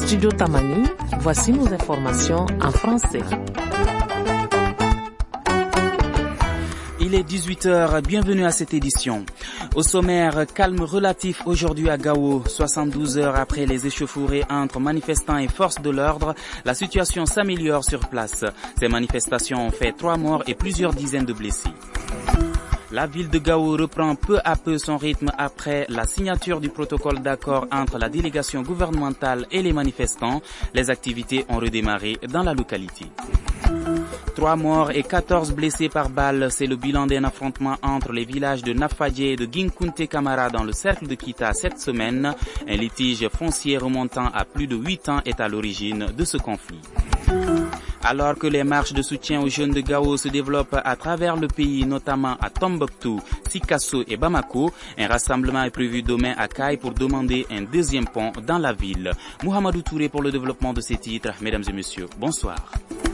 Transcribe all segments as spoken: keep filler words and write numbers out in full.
Studio Tamani, voici nos informations en français. Il est dix-huit heures, bienvenue à cette édition. Au sommaire, calme relatif aujourd'hui à Gao. soixante-douze heures après les échauffourées entre manifestants et forces de l'ordre, la situation s'améliore sur place. Ces manifestations ont fait trois morts et plusieurs dizaines de blessés. La ville de Gao reprend peu à peu son rythme après la signature du protocole d'accord entre la délégation gouvernementale et les manifestants. Les activités ont redémarré dans la localité. Trois morts et quatorze blessés par balle, c'est le bilan d'un affrontement entre les villages de Nafadje et de Ginkunte Kamara dans le cercle de Kita cette semaine. Un litige foncier remontant à plus de huit ans est à l'origine de ce conflit. Alors que les marches de soutien aux jeunes de Gao se développent à travers le pays, notamment à Tombouctou, Sikasso et Bamako, un rassemblement est prévu demain à Kai pour demander un deuxième pont dans la ville. Mohamedou Touré pour le développement de ces titres. Mesdames et messieurs, bonsoir.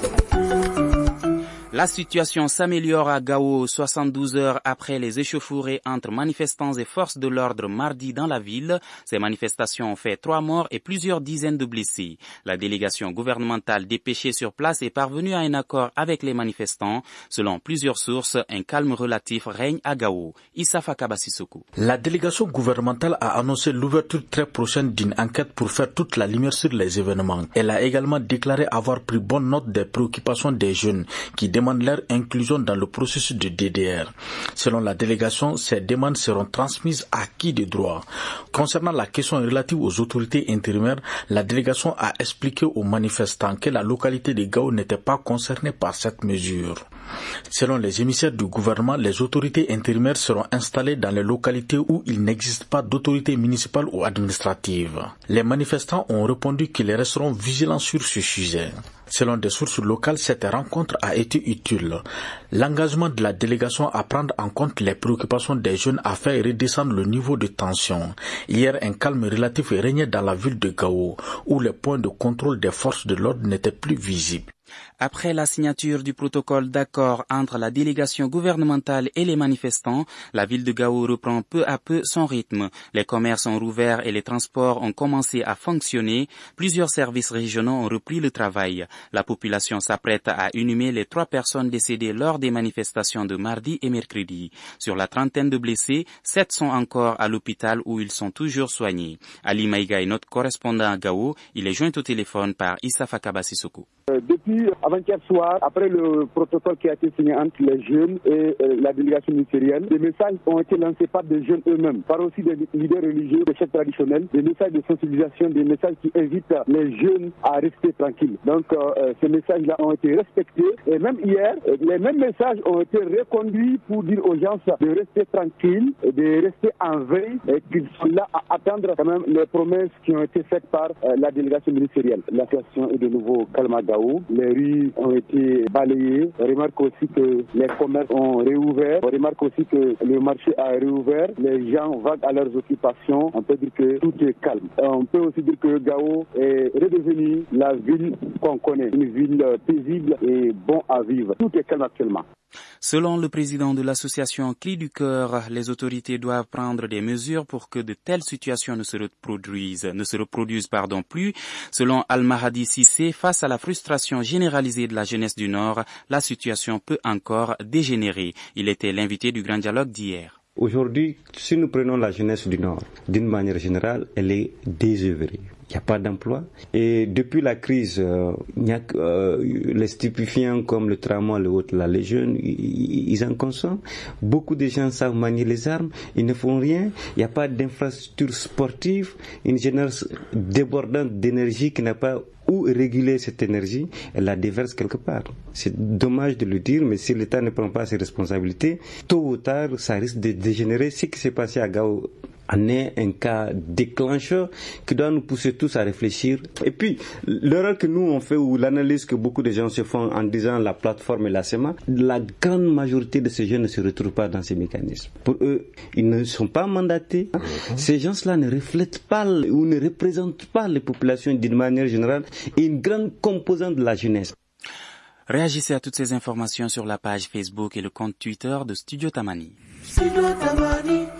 La situation s'améliore à Gao soixante-douze heures après les échauffourées entre manifestants et forces de l'ordre mardi dans la ville. Ces manifestations ont fait trois morts et plusieurs dizaines de blessés. La délégation gouvernementale dépêchée sur place est parvenue à un accord avec les manifestants. Selon plusieurs sources, un calme relatif règne à Gao. Issa Fakaba Sissoko. La délégation gouvernementale a annoncé l'ouverture très prochaine d'une enquête pour faire toute la lumière sur les événements. Elle a également déclaré avoir pris bonne note des préoccupations des jeunes qui demandent leur inclusion dans le processus de D D R. Selon la délégation, ces demandes seront transmises à qui de droit. Concernant la question relative aux autorités intérimaires, la délégation a expliqué aux manifestants que la localité de Gao n'était pas concernée par cette mesure. Selon les émissaires du gouvernement, les autorités intérimaires seront installées dans les localités où il n'existe pas d'autorité municipale ou administrative. Les manifestants ont répondu qu'ils resteront vigilants sur ce sujet. Selon des sources locales, cette rencontre a été utile. L'engagement de la délégation à prendre en compte les préoccupations des jeunes a fait redescendre le niveau de tension. Hier, un calme relatif régnait dans la ville de Gao, où les points de contrôle des forces de l'ordre n'étaient plus visibles. Après la signature du protocole d'accord entre la délégation gouvernementale et les manifestants, la ville de Gao reprend peu à peu son rythme. Les commerces ont rouvert et les transports ont commencé à fonctionner. Plusieurs services régionaux ont repris le travail. La population s'apprête à inhumer les trois personnes décédées lors des manifestations de mardi et mercredi. Sur la trentaine de blessés, sept sont encore à l'hôpital où ils sont toujours soignés. Ali Maïga est notre correspondant à Gao. Il est joint au téléphone par Issa Fakaba Sissoko. Depuis avant-hier soir, après le protocole qui a été signé entre les jeunes et euh, la délégation ministérielle, des messages ont été lancés par des jeunes eux-mêmes, par aussi des leaders religieux, des chefs traditionnels, des messages de sensibilisation, des messages qui invitent les jeunes à rester tranquilles. Donc euh, ces messages-là ont été respectés et même hier, les mêmes messages ont été reconduits pour dire aux gens de rester tranquilles, de rester en veille et qu'ils sont là à attendre quand même les promesses qui ont été faites par euh, la délégation ministérielle. La situation est de nouveau calme à Gao. Les rues ont été balayées. On remarque aussi que les commerces ont réouvert. On remarque aussi que le marché a réouvert. Les gens vaguent à leurs occupations. On peut dire que tout est calme. On peut aussi dire que Gao est redevenue la ville qu'on connaît. Une ville paisible et bon à vivre. Tout est calme actuellement. Selon le président de l'association Cri du Cœur, les autorités doivent prendre des mesures pour que de telles situations ne se reproduisent, ne se reproduisent pardon, plus. Selon Al-Mahadi Sissé, face à la frustration généralisée de la jeunesse du Nord, la situation peut encore dégénérer. Il était l'invité du grand dialogue d'hier. Aujourd'hui, si nous prenons la jeunesse du Nord, d'une manière générale, elle est désœuvrée. Il n'y a pas d'emploi. Et depuis la crise, euh, y a, euh, les stupéfiants comme le tramway, le autre, là, les jeunes, ils, ils en consomment. Beaucoup de gens savent manier les armes, ils ne font rien. Il n'y a pas d'infrastructure sportive, une jeunesse débordante d'énergie qui n'a pas où réguler cette énergie, elle la déverse quelque part. C'est dommage de le dire, mais si l'État ne prend pas ses responsabilités, tôt ou tard, ça risque de dégénérer. Ce qui s'est passé à Gao en est un cas déclencheur qui doit nous pousser tous à réfléchir. Et puis, l'erreur que nous on fait, ou l'analyse que beaucoup de gens se font en disant la plateforme et la S E M A, la grande majorité de ces jeunes ne se retrouvent pas dans ces mécanismes. Pour eux, ils ne sont pas mandatés. Ces gens-là ne reflètent pas ou ne représentent pas les populations d'une manière générale et une grande composante de la jeunesse. Réagissez à toutes ces informations sur la page Facebook et le compte Twitter de Studio Tamani.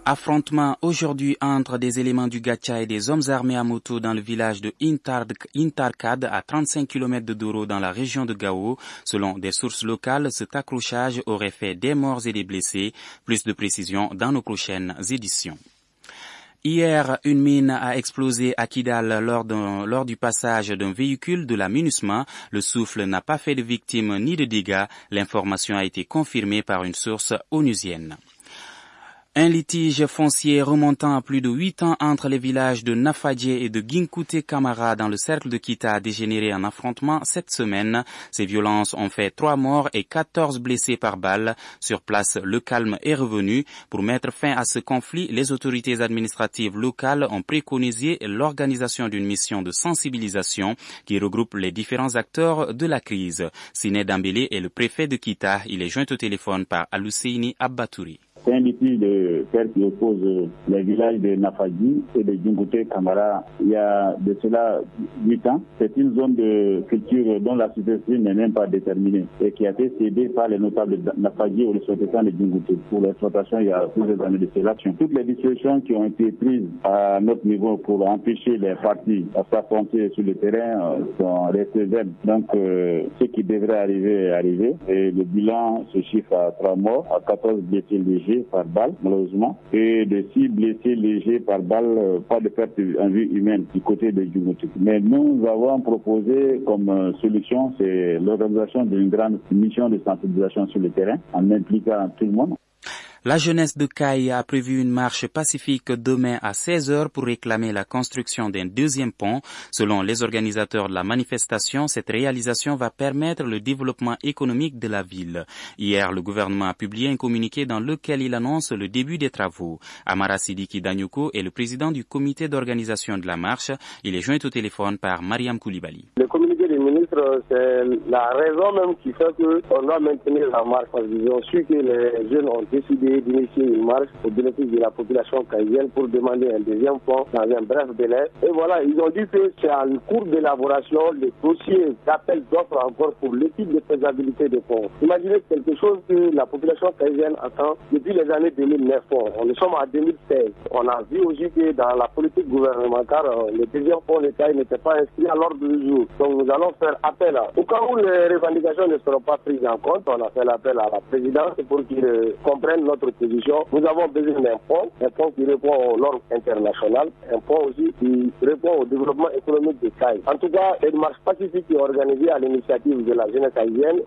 Affrontement aujourd'hui entre des éléments du Gacha et des hommes armés à moto dans le village de Intarkad à trente-cinq kilomètres de Doro dans la région de Gao. Selon des sources locales, cet accrochage aurait fait des morts et des blessés. Plus de précisions dans nos prochaines éditions. Hier, une mine a explosé à Kidal lors, lors du passage d'un véhicule de la MINUSMA. Le souffle n'a pas fait de victimes ni de dégâts. L'information a été confirmée par une source onusienne. Un litige foncier remontant à plus de huit ans entre les villages de Nafadje et de Ginkouté Kamara dans le cercle de Kita a dégénéré en affrontement cette semaine. Ces violences ont fait trois morts et quatorze blessés par balle. Sur place, le calme est revenu. Pour mettre fin à ce conflit, les autorités administratives locales ont préconisé l'organisation d'une mission de sensibilisation qui regroupe les différents acteurs de la crise. Siné Dambélé est le préfet de Kita. Il est joint au téléphone par Aluseini Abbatouri. C'est un litige de terre qui oppose les villages de Nafadji et de Ginkouté Kamara il y a de cela huit ans. C'est une zone de culture dont la superficie n'est même pas déterminée et qui a été cédée par les notables de Nafadji ou les sous-traitants de Ginkouté pour l'exploitation il y a plusieurs années de cela. Toutes les dispositions qui ont été prises à notre niveau pour empêcher les partis à s'affronter sur le terrain sont restées vaines. Donc euh, ce qui devrait arriver est arrivé et le bilan se chiffre à trois morts, à quatorze blessés légers par balle, malheureusement, et de six blessés légers par balle, pas de perte en vie humaine du côté de Djibouti. Mais nous avons proposé comme solution, c'est l'organisation d'une grande mission de sensibilisation sur le terrain, en impliquant tout le monde. La jeunesse de Caille a prévu une marche pacifique demain à seize heures pour réclamer la construction d'un deuxième pont. Selon les organisateurs de la manifestation, cette réalisation va permettre le développement économique de la ville. Hier, le gouvernement a publié un communiqué dans lequel il annonce le début des travaux. Amara Sidiki Danyoko est le président du comité d'organisation de la marche. Il est joint au téléphone par Mariam Koulibaly. Le communiqué des ministres, c'est la raison même qui fait qu'on doit maintenir la marche parce qu'ils ont su que les jeunes ont décidé d'initier une marche au bénéfice de la population caïenne pour demander un deuxième pont dans un bref délai. Et voilà, ils ont dit que c'est en cours d'élaboration le dossier d'appel d'offres encore pour l'étude de faisabilité des ponts. Imaginez quelque chose que la population caïenne attend depuis les années deux mille neuf. On sommes en deux mille seize. On a vu aussi que dans la politique gouvernementale, le deuxième pont de Caille n'était pas inscrit à l'ordre du jour. Donc nous allons faire appel. Au cas où les revendications ne seront pas prises en compte, on a fait l'appel à la présidence pour qu'ils comprennent notre position. Nous avons besoin d'un pont, un pont qui répond aux normes internationales, un pont aussi qui répond au développement économique de Caille. En tout cas, une marche pacifique qui est organisée à l'initiative de la jeunesse haïtienne.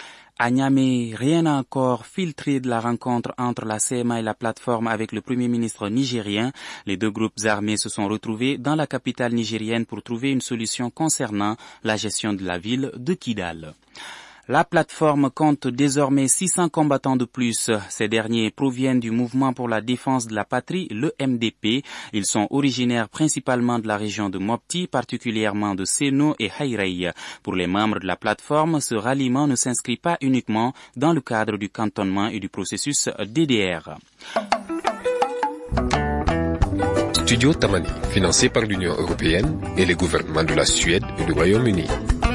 À Niamey, rien n'a encore filtré de la rencontre entre la C M A et la plateforme avec le Premier ministre nigérien. Les deux groupes armés se sont retrouvés dans la capitale nigérienne pour trouver une solution concernant la gestion de la ville de Kidal. La plateforme compte désormais six cents combattants de plus. Ces derniers proviennent du mouvement pour la défense de la patrie, le M D P. Ils sont originaires principalement de la région de Mopti, particulièrement de Seno et Haïrei. Pour les membres de la plateforme, ce ralliement ne s'inscrit pas uniquement dans le cadre du cantonnement et du processus D D R. Studio Tamani, financé par l'Union européenne et les gouvernements de la Suède et du Royaume-Uni.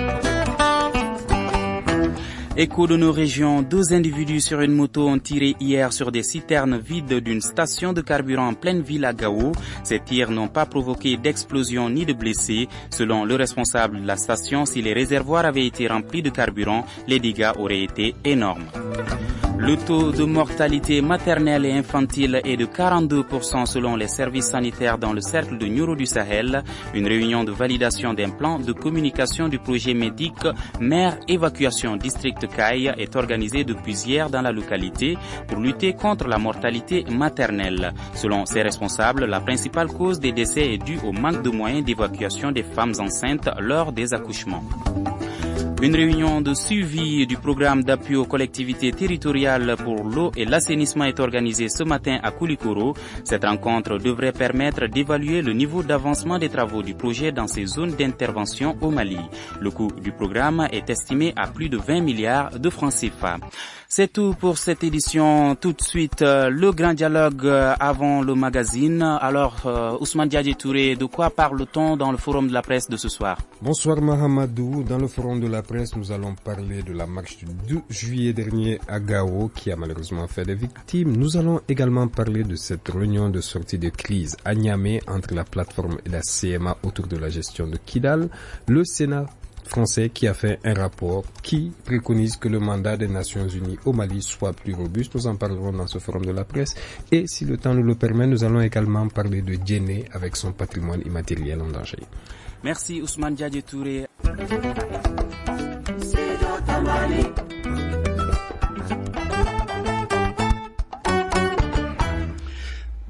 Écho de nos régions, deux individus sur une moto ont tiré hier sur des citernes vides d'une station de carburant en pleine ville à Gao. Ces tirs n'ont pas provoqué d'explosion ni de blessés. Selon le responsable de la station, si les réservoirs avaient été remplis de carburant, les dégâts auraient été énormes. Le taux de mortalité maternelle et infantile est de quarante-deux pour cent selon les services sanitaires dans le cercle de Nioro du Sahel. Une réunion de validation d'un plan de communication du projet médic Mère Évacuation District Caille est organisée depuis hier dans la localité pour lutter contre la mortalité maternelle. Selon ses responsables, la principale cause des décès est due au manque de moyens d'évacuation des femmes enceintes lors des accouchements. Une réunion de suivi du programme d'appui aux collectivités territoriales pour l'eau et l'assainissement est organisée ce matin à Koulikoro. Cette rencontre devrait permettre d'évaluer le niveau d'avancement des travaux du projet dans ces zones d'intervention au Mali. Le coût du programme est estimé à plus de vingt milliards de francs C F A. C'est tout pour cette édition. Tout de suite, euh, le grand dialogue euh, avant le magazine. Alors, euh, Ousmane Diadji Touré, de quoi parle-t-on dans le forum de la presse de ce soir? Bonsoir Mahamadou. Dans le forum de la presse, nous allons parler de la marche du deux juillet dernier à Gao qui a malheureusement fait des victimes. Nous allons également parler de cette réunion de sortie de crise à Niamey entre la plateforme et la C M A autour de la gestion de Kidal. Le Sénat français qui a fait un rapport qui préconise que le mandat des Nations Unies au Mali soit plus robuste. Nous en parlerons dans ce forum de la presse. Et si le temps nous le permet, nous allons également parler de Djéné avec son patrimoine immatériel en danger. Merci Ousmane Diadji Touré.